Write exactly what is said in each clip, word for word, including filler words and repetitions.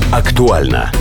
Актуально.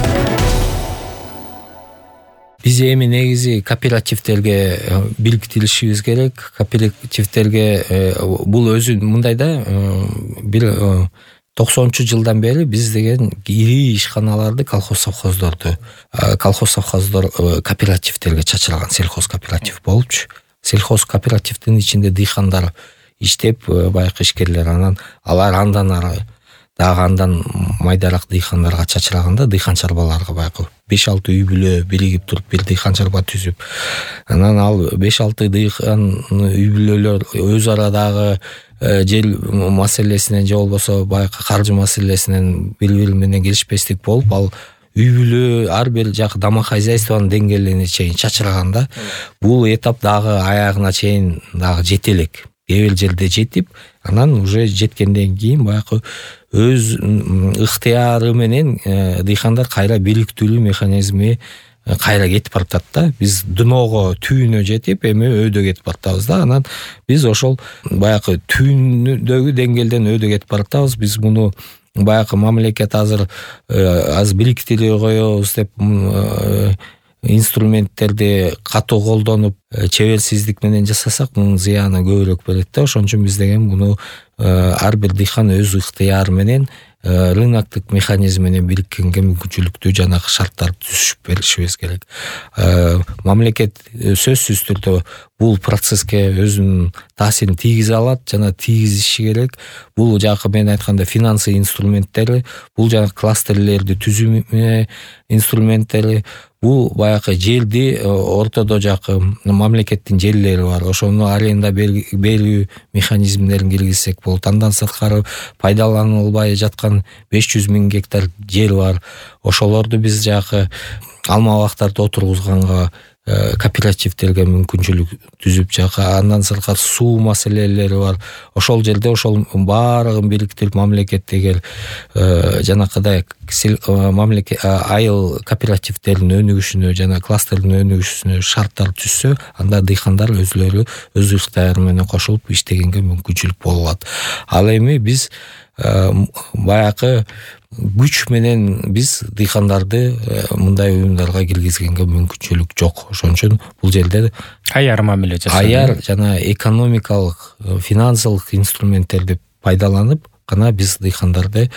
Биз эми негизи кооперативдерге бириктиришибиз керек. Кооперативдерге бул өзү мындай да, бир токсонунчу жылдан бери биз деген ири ишканаларды, колхоз совхоздорду, колхоз совхоздор кооперативдерге чачырган сельхоз кооператив болупчу. Сельхоз кооперативдин ичинде дыйкандар иштеп, байкы ишкерлер, анан алар андан ары дагы андан майдараак дыйкандарга чачырганда, дыйкан чарбаларга байкы беш алты үй бүлө биригип туруп бир дыйкан чарба түзүп, анан ал беш алты дыйкан үй бүлөлөр өз арадагы жер маселесинен же болбосо байкы каржы маселесинен бири-бири менен келишпестик болуп, ал үй бүлө ар бир жак домохозяйствонун деңгээлине чейин чачырганда, бул этап дагы аягына чейин дагы жете элек. Кээ бир жерде жетип, анан уже жеткенден кийин байкы өз ыктыяры менен дыйкандар кайра бириктирүү механизми кайра кетип баратат да. Биз дноого, түйүнө жетип, эми өйдө кетип баратабыз да. Анан биз ошол байкы түйүндөгү деңгээлден өйдө кетип баратабыз. Биз муну байкы мамлекет азыр аз бириктире коебуз деп инструменттерди катуу колдонуп, чеберсиздик менен жасасак, мунун зыяны көбүрөөк болот да. Ошон үчүн биз деген муну ар бир дыйкан өз ыктыяры менен рыноктук механизм менен бириккенге мүмкүнчүлүктүү жанагы шарттарды түзүшүп беришибиз керек. Мамлекет сөзсүз түрдө бул процесске өзүнүн таасирин тийгизе алат жана тийгизиши керек. Бул жакы мен айтканда финансы инструменттери, бул жана кластерлерди түзүү инструменттери, бул баягы жерди ортодо жакы мамлекеттин жерлери бар, ошону аренда берүү механизмдерин киргизсек болот. Андан сырткары пайдаланылбай жаткан беш жүз миң гектар жер бар. Ошолорду биз жакы алма бактарды отургузганга кооперативдерге мүмкүнчүлүк түзүп, жакы андан сырткары суу маселелери бар. Ошол жерде ошол баарыгын бириктирип, мамлекет эгер жанакыдай мамлекет айыл кооперативдеринин өнүгүшүнө жана кластердин өнүгүшүнө шарттар түзсө, анда дыйкандар өзлөрү өз ыктыяры менен кошулуп иштегенге мүмкүнчүлүк болот. Ал эми биз баякы күч менен биз дыйкандарды мындай уюмдарга киргизгенге мүмкүнчүлүк жок. Ошон үчүн бул жерде аяр мамиле жасап, аяр жана экономикалык, финансылык инструменттерди пайдаланып гана биз дыйкандарды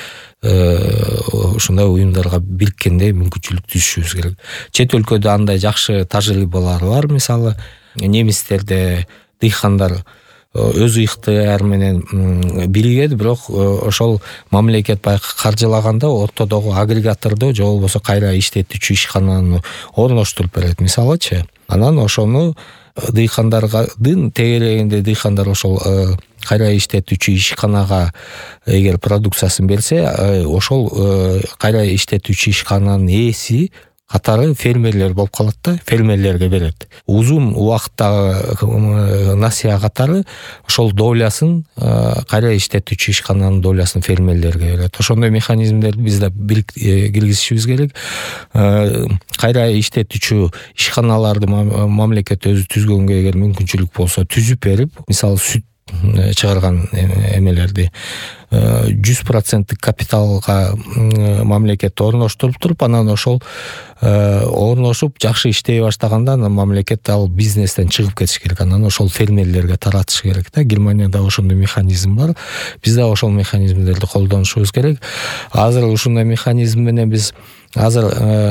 ушундай уюмдарга бириккенде мүмкүнчүлүк түзүшүбүз керек. Чет өлкөдө андай жакшы тажрыйбалар бар. Мисалы, немистерде дыйкандар өз ыктыяры менен биригет, бирок ошол мамлекет байкы каржылаганда ортодогу агрегаторду же болбосо кайра иштетүүчү ишкананы орноштуруп берет, мисалычы. Анан ошону дыйкандардын тегерегинде дыйкандар ошол кайра иштетүүчү ишканага эгер продукциясын берсе, ошол кайра иштетүүчү ишкананын ээси катары фермерлер болуп калат да, фермерлерге берет. Узун убакыттагы насыя катары ошол долясын, кайра иштетүүчү ишкананын долясын фермерлерге берет. Ошондой механизмдерди биз да киргизишибиз керек. Кайра иштетүүчү ишканаларды мамлекет өзү түзгөнгө эгер мүмкүнчүлүк болсо түзүп берип, мисалы сүт чыгарган эмелерди жүз проценттик капиталга мамлекет орноштуруп туруп, анан ошол орношуп жакшы иштей баштаганда мамлекет ал бизнестен чыгып кетиш керек. Анан ошол фермерлерге таратыш керек да. Германияда ошондой механизм бар. Биз да ошол механизмдерди колдонушубуз керек. Азыр ушундай механизм менен биз азыр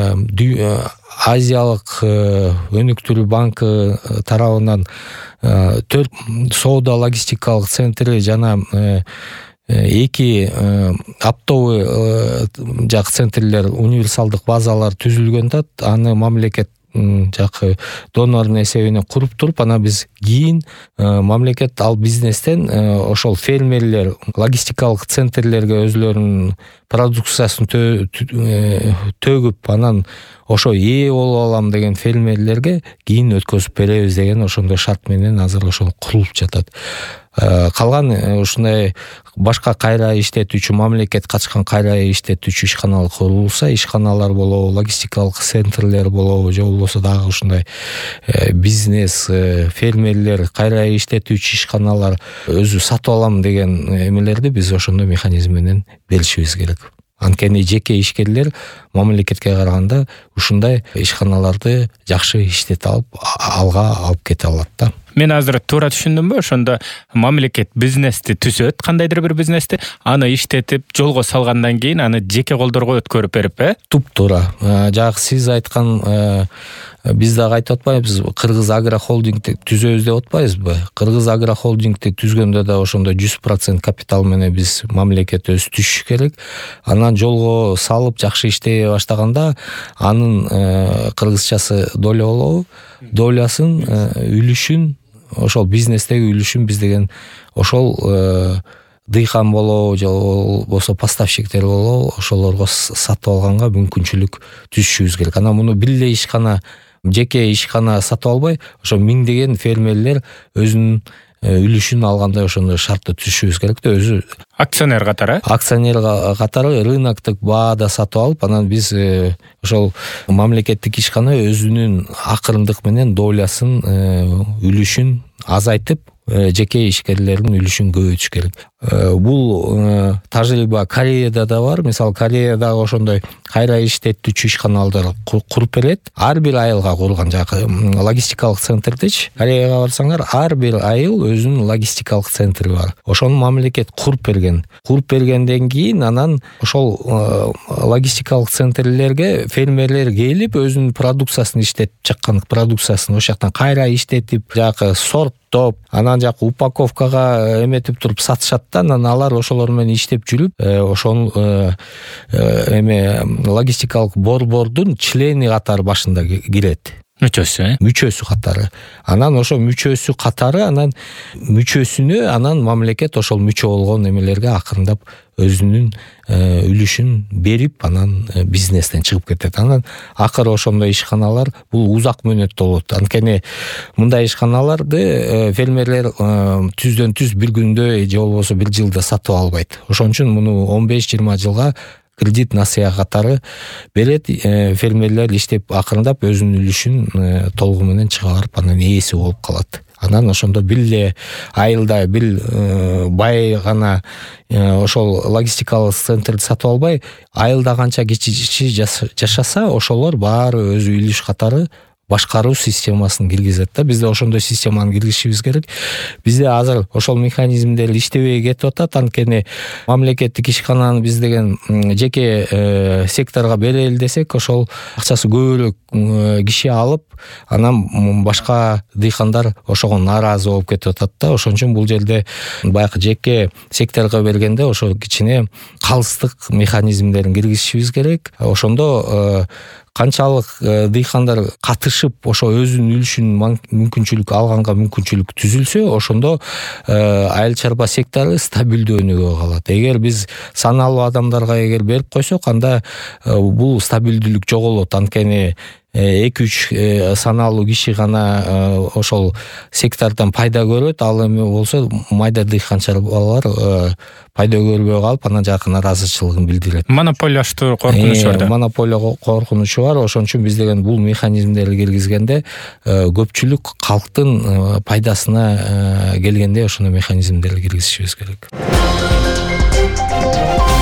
Азиялык өнүктүрүү банкы тарабынан төрт соода логистикалык центри жана эки оптовый жак центрлер, универсалдык базалар түзүлгөн да. Аны мамлекет жакы донордун эсебинен куруп туруп, анан биз кийин мамлекет ал бизнестен ошол фермерлер логистикалык центрлерге өзлөрүнүн продукциясын төгүп, анан ошо ээ болуп алам деген фермерлерге кийин өткөзүп беребиз деген ошондой шарт менен азыр ошол курулуп жатат. Калган ушундай башка кайра иштетүүчү, мамлекет качкан кайра иштетүүчү ишканалар курулса, ишканалар болобу, логистикалык центрлер болобу, же болбосо дагы ушундай бизнес, фермерлер, кайра иштетүүчү ишканалар өзү сатып алам деген эмелерди биз ошондой механизм менен беришибиз керек. Анткени жеке ишкерлер мамлекетке караганда ушундай ишканаларды жакшы иштете алып алга алып кете алат да. Мен азыр туура түшүндүмбү? Ошондо мамлекет бизнести түзөт, кандайдыр бир бизнести, аны иштетип, жолго салгандан кийин аны жеке колдорго өткөрүп берип, э? Туп-туура. Жагы сиз айткан, биз дагы айтып атпайбыз, Кыргыз агро холдингди түзөбүз деп атпайбызбы? Кыргыз агро холдингди түзгөндө да ошондо жүз процент капитал менен биз мамлекет өзү түшүш керек. Анан жолго салып жакшы иштей баштаганда анын кыргызчасы доля болобу? Долясын, үлүшүн, ошол бизнестеги үлүшүн биз деген ошол дыйкан болобу же болбосо поставщиктер болобу, ошолорго сатып алганга мүмкүнчүлүк түзүшүбүз керек. Анан муну бир эле ишкана, жеке ишкана сатып албай, ошо миңдеген фермерлер өзүнүн үлүшүн алгандай ошондой шартты түзүшүбүз керек да, өзү акционер катары. Акционер катары рыноктук баада сатып алып, анан биз ошол мамлекеттик ишкана өзүнүн акырындык менен долясын, үлүшүн азайтып, жеке ишкерлердин үлүшүн көбөйтүш керек. Бул тажрыйба Кореяда да бар. Мисалы, Кореяда ошондой кайра иштетүүчү ишканалар куруп берет. Ар бир айылга курулган жакы логистикалык центрдечи. Кореяга барсаңар, ар бир айыл өзүнүн логистикалык центри бар. Ошону мамлекет куруп берген. Куруп бергенден кийин анан ошол логистикалык центрлерге фермерлер келип өзүнүн продукциясын иштетип чыккан продукциясын ошол жактан кайра иштетип, жакы сорттоп, анан жакы упаковкага эметип туруп сатышат да, анан алар ошолор менен иштеп жүрүп, ошол эме логистикалык борбордун члени катары башында кирет. Мүчөсү, э? Мүчөсү катары. Анан ошо мүчөсү катары, анан мүчөсүнө анан мамлекет ошол мүчө болгон эмелерге акырындап өзүнүн үлүшүн берип, анан бизнестен чыгып кетет. Анан акыры ошондой ишканалар бул узак мөөнөттө болот. Анткени мындай ишканаларды фермерлер түздөн түз бир күндө же болбосо бир жылда сатып албайт. Ошон үчүн муну он беш жыйырма жылга кредит насыя катары берет, фермерлер иштеп акырындап өзүнүн үлүшүн толугу менен чыга барып, анан ээси болуп калат. Анан ошондо бир эле айылда бир бай гана ошол логистикалык центрди сатып албай, айылда канча киши жашаса, ошолор баары өзү үлүш катары башкаруу системасын киргизет да. Бизде ошондой системаны киргизишибиз керек. Бизде азыр ошол механизмдер иштебей кетип атат. Анткени мамлекеттик ишкананы биз деген жеке секторго берели десек, ошол акчасы көбүрөөк киши алып, анан башка дыйкандар ошого нааразы болуп кетип атат да. Ошон үчүн бул жерде баягы жеке секторго бергенде ошо кичине калыстык механизмдерин киргизишибиз керек. Ошондо канчалык дыйкандар катышып, ошо өзүнүн үлүшүн мүмкүнчүлүк алганга мүмкүнчүлүк түзүлсө, ошондо айыл чарба сектору стабилдүү өнүгө калат. Эгер биз саналуу адамдарга эгер берип койсок, анда бул стабилдүүлүк жоголот. Анткени эки үч саналуу киши гана ошол сектордон пайда көрөт, ал эме болсо майда дыйкан чарбалар пайда көрбөй калып, анан жакын нараазычылыгын билдирет. Монополияштуу коркунучу бар да. Монополия коркунучу бар. Ошон үчүн биз деген бул механизмдерди киргизгенде көпчүлүк калктын пайдасына келгенде ошондой механизмдерди киргизишибиз керек.